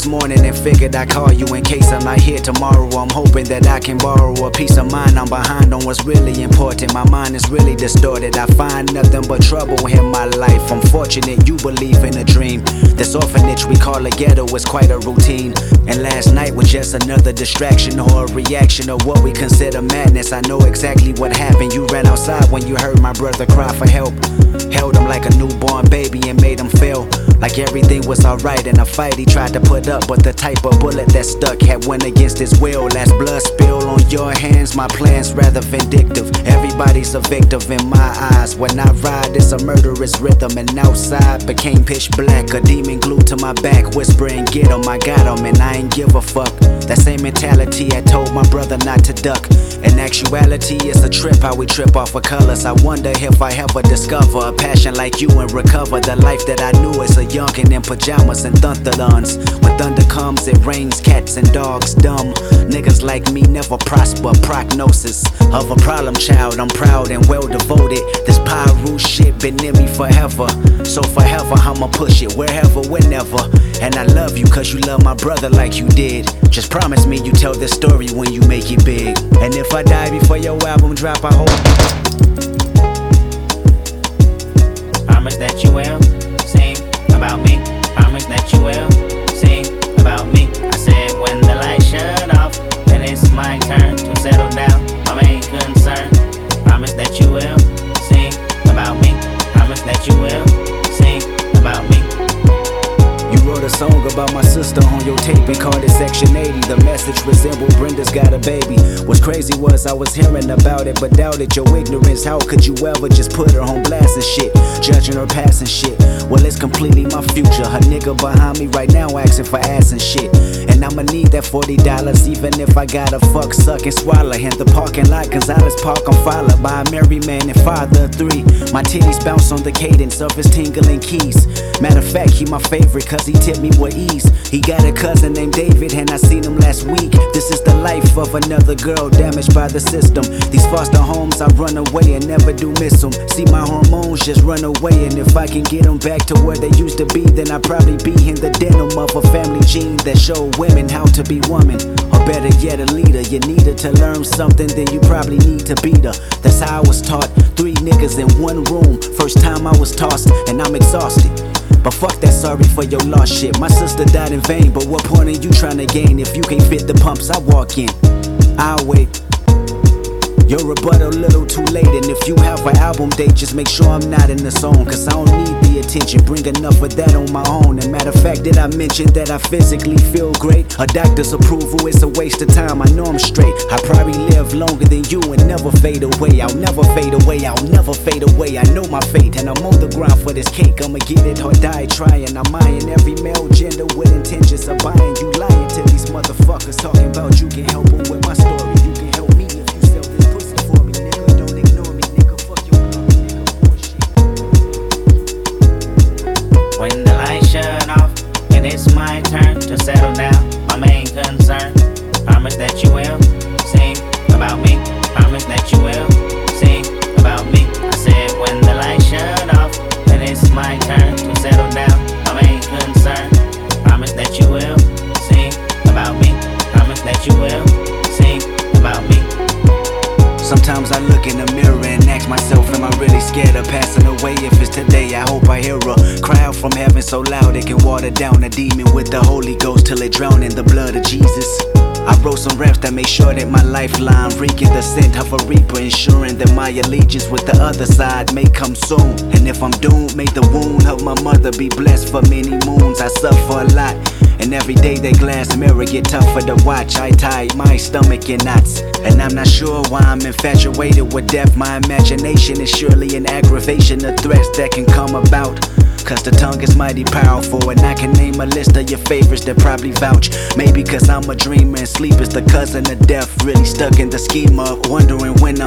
this morning and figured I'd call you in case I'm not here tomorrow. I'm hoping that I can borrow a peace of mind. I'm behind on what's really important. My mind is really distorted. I find nothing but trouble in my life. I'm fortunate you believe in a dream. This orphanage we call a ghetto is quite a routine. And last night was just another distraction or a reaction of what we consider madness. I know exactly what happened. You ran outside when you heard my brother cry for help. Held him like a newborn baby and made him feel like everything was alright in a fight he tried to put up. But the type of bullet that stuck had went against his will. Last blood spill on your hands, my plan's rather vindictive. Everybody's a victim in my eyes. When I ride, it's a murderous rhythm. And outside became pitch black, a demon glued to my back, whispering, get him, I got him, and I ain't give a fuck. That same mentality I told my brother not to duck. In actuality, it's a trip how we trip off of colors. I wonder if I ever discover a passion like you and recover the life that I knew as a youngin' in pajamas and thunderlons. When thunder comes, it rains cats and dogs dumb. Niggas like me never prosper. Prognosis of a problem child. I'm proud and well devoted. This Pyru shit been in me forever. So forever I'ma push it wherever, whenever. And I love you cause you love my brother like you did. Just promise me you tell this story when you make it big. And if I die before your album drop, I hope promise that you will sing about me. Promise that you will sing about me. I said when the lights shut off, then it's my turn to settle down. My main concern. Promise that you will sing about me. Promise that you will sing about me. You wrote a song about my sister on your tape and called it Section 80. The message resembled Brenda's got a baby. What's crazy was I was hearing about it but doubted your ignorance. How could you ever just put her on blast and shit? Judging her past and shit. Well, it's completely my future. Her nigga behind me right now asking for ass and shit. And I'ma need that $40 even if I gotta fuck, suck, and swallow. In the parking lot, Gonzalez Park, I'm followed by a married man and father of 3. My titties bounce on the cadence of his tingling keys. Matter of fact, he my favorite cause he tipped me with ease. He got a cousin named David and I seen him last week. This is the life of another girl damaged by the system. These foster homes I run away and never do miss them. See my hormones just run away, and if I can get them back to where they used to be, then I'd probably be in the denim of a family gene that showed women how to be woman. Or better yet, a leader. You need her to learn something, then you probably need to beat her. That's how I was taught. 3 niggas in one room. First time I was tossed and I'm exhausted. But fuck that sorry for your lost shit. My sister died in vain, but what point are you trying to gain if you can't fit the pumps I walk in? I'll wait. Your rebuttal a little too late, and if you have an album date, just make sure I'm not in the zone, cause I don't need the attention, bring enough of that on my own. And matter of fact, did I mention that I physically feel great? A doctor's approval is a waste of time, I know I'm straight. I probably live longer than you and never fade away. I'll never fade away, I'll never fade away. I know my fate and I'm on the ground for this cake. I'ma get it or die trying. I'm eyeing every male gender with intentions of buying. You lying to these motherfuckers talking about you can help them with my story. You can help me if you sell this pussy for me, nigga. Don't ignore me, nigga. Fuck your mom, nigga. Bullshit. When the lights shut off and it's my turn to settle down, my main concern. Promise that you will sing about me. Promise that you will sing about me. I said when the lights shut off and it's my turn to settle down, my main concern. Promise that you will sing about me. Promise that you will sing about me. Sometimes I look in the mirror and ask myself, am I really scared of passing away? If it's today, I hope I hear a cry out from heaven so loud it can water down a demon with the Holy Ghost till it drown in the blood of Jesus. I wrote some raps that made sure that my lifeline reeking the scent of a reaper, ensuring that my allegiance with the other side may come soon. And if I'm doomed, may the wound of my mother be blessed for many moons. I suffer a lot, and every day that glass mirror get tougher to watch. I tie my stomach in knots, and I'm not sure why I'm infatuated with death. My imagination is surely an aggravation of threats that can come about. Cause the tongue is mighty powerful, and I can name a list of your favorites that probably vouch. Maybe cause I'm a dreamer and sleep is the cousin of death. Really stuck in the scheme of wondering when I'ma rest.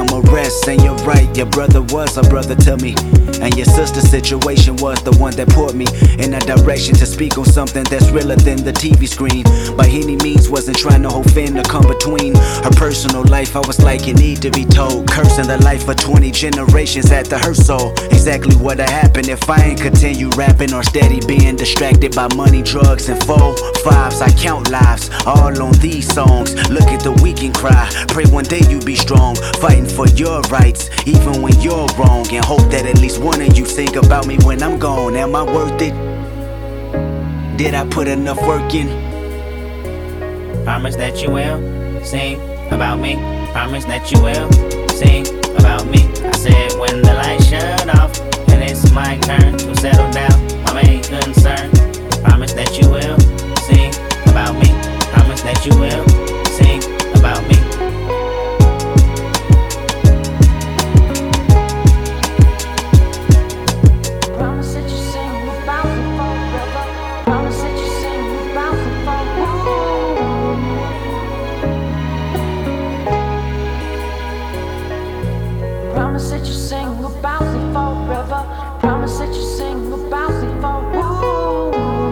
yes, and you're right, your brother was a brother to me. And your sister's situation was the one that put me in a direction to speak on something that's realer than the TV screen. By any means, wasn't trying to hold fin to come between her personal life. I was like, you need to be told. Cursing the life of 20 generations at the hurt soul. Exactly what'd happen if I ain't continue rapping or steady being distracted by money, drugs, and 4-5s. I count lives all on these songs. Look at the weak and cry. Pray one day you be strong, fighting for your rights, even when you're wrong, and hope that at least one of you think about me when I'm gone. Am I worth it? Did I put enough work in? Promise that you will sing about me. Promise that you will sing about me. I said when the lights shut off and it's my turn to settle down, my main concern. Promise that you will sing about me. Promise that you will sing about me. Promise that you sing about me forever. Promise that you sing about me forever. Promise that you sing about me forever. Promise that you sing about me forever.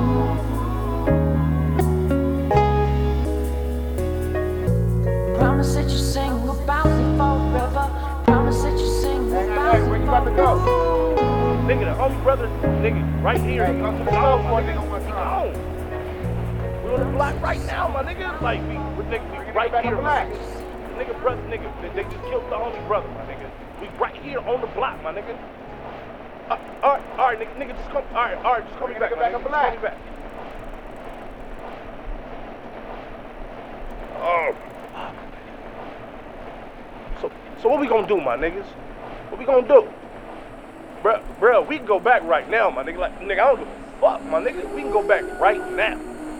Promise that you sing about me forever. Promise that you sing about me. Where you about to go? Nigga, the homie brother, nigga, right here. Hey, come to the phone for a nigga one time. We on the block right now, my nigga. Like, we right here. Nigga, brother, nigga, they just killed the homie brother, my nigga. We right here on the block, my nigga. Alright, nigga, just come. Alright, just call me back. Back on black. Oh. So what we gonna do, my niggas? What we gonna do? Bruh, we can go back right now, my nigga. Like, nigga, I don't give a fuck, my nigga. We can go back right now.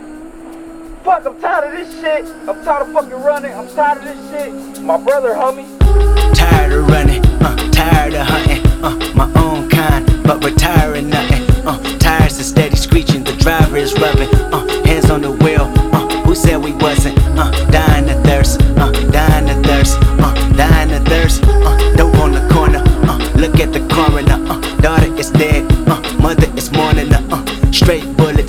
Fuck, I'm tired of this shit. I'm tired of fucking running. I'm tired of this shit. My brother, homie. Tired of running, tired of hunting, my own kind, but retiring nothing. Tires are steady screeching, the driver is rubbing, hands on the wheel. Who said we wasn't? Dying of thirst, dying of thirst, dying of thirst. Dope on the corner, look at the coroner. Daughter is dead, mother is mourning. Straight bullets,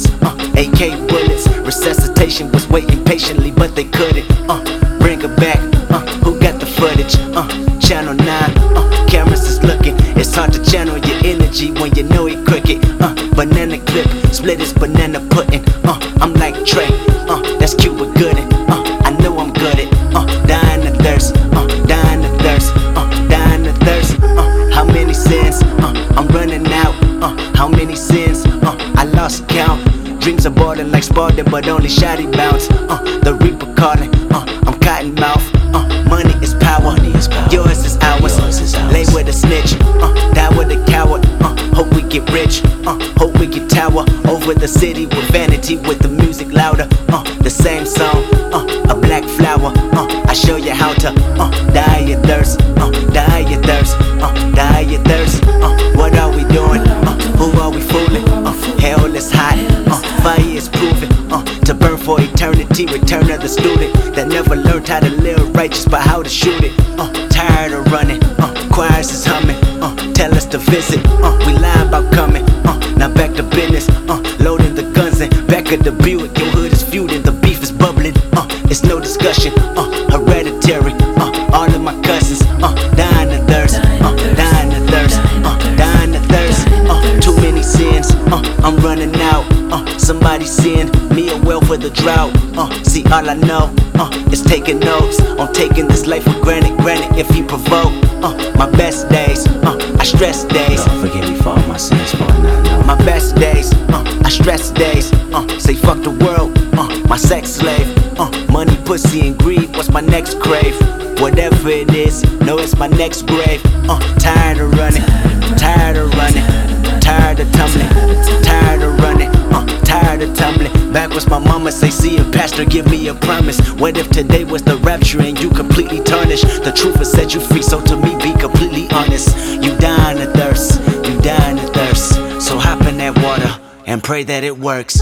AK bullets. Resuscitation was waiting patiently, but they couldn't. Bring her back. Who got the footage? Channel 9. Cameras is looking. It's hard to channel your energy when you know it crooked. Banana clip, split is banana pudding. I'm like Trey. That's Cuba Gooding. I know I'm good at. Dying of thirst. Dying of thirst. Dying of thirst. How many sins? I'm running out. How many sins? I lost count. Dreams are boarding like Spartan, but only shoddy bounce. The Reaper calling. I'm cotton mouth. Money is power. Yours is ours. Lay with a snitch. Die with a coward. Hope we get rich. Hope we get tower over the city with vanity, with the music louder. The same song. A black flower. I show you how to die your thirst. Die your thirst. Die your thirst. What are we doing? Who are we fooling? Hell is hot. Fire is proven to burn for eternity. Return of the student that never learned how to live righteous, but how to shoot it. Tired of running. Choirs is humming. Tell us to visit. We lie about coming. Now back to business. Loading the guns and back at the Buick. Your hood is feuding. The beef is bubbling. It's no discussion. Hereditary. All of my cousins. Dying of thirst. Dying of thirst. Dying of thirst. Too many sins. I'm running out. Somebody send me a well for the drought. See, all I know is taking notes on taking this life for granted. Granted, if he provoke my best days, I stress days. Lord, forgive me for all my sins, for I not know. My best days, I stress days. Say fuck the world, my sex slave. Money, pussy, and greed. What's my next crave? Whatever it is, no, it's my next grave. Tired of running, tired of running, tired of tumbling, tired of running, tired of tumbling. Backwards, my mama say, see a pastor, give me a promise. What if today was the rapture and you completely tarnished? The truth will set you free, so to me, be completely honest. You dying of thirst, you dying of thirst. So hop in that water and pray that it works.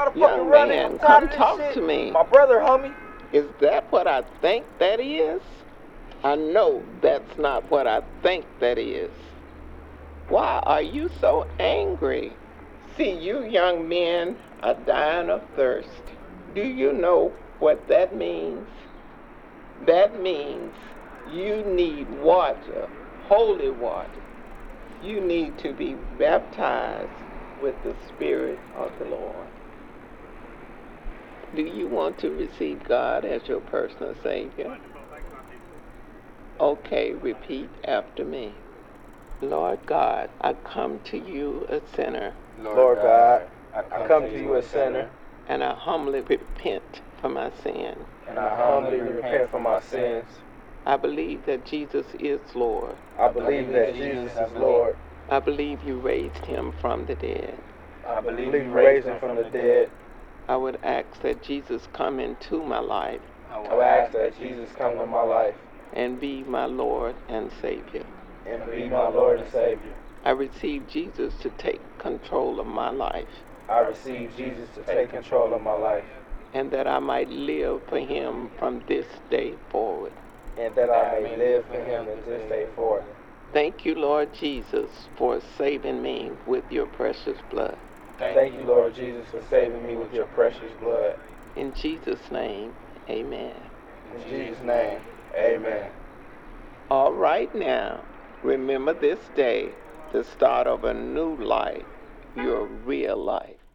I'm Young fucking running. man, I'm tired come of this talk shit. to me. My brother, homie. Is that what I think that is? I know that's not what I think that is. Why are you so angry? See, you young men are dying of thirst. Do you know what that means? That means you need water, holy water. You need to be baptized with the Spirit of the Lord. Do you want to receive God as your personal Savior? Okay, repeat after me. Lord God, I come to you a sinner, Lord God, I come to you a sinner, and I humbly repent for my sin. and I humbly repent for my sins. I believe that Jesus is Lord. I believe that Jesus is Lord. I believe you raised him from the dead. I believe you raised him from the dead. I would ask that Jesus come into my life I will ask that Jesus come to my life and be my Lord and Savior. and be my Lord and Savior. I receive Jesus to take control of my life, I receive Jesus to take control of my life, and that I might live for him from this day forward. and that I may live for him in this day forward. Thank you, Lord Jesus, for saving me with your precious blood. Thank you, Lord Jesus, for saving me with your precious blood. In Jesus' name, amen. In Jesus' name, amen. All right now, remember this day, the start of a new life, your real life.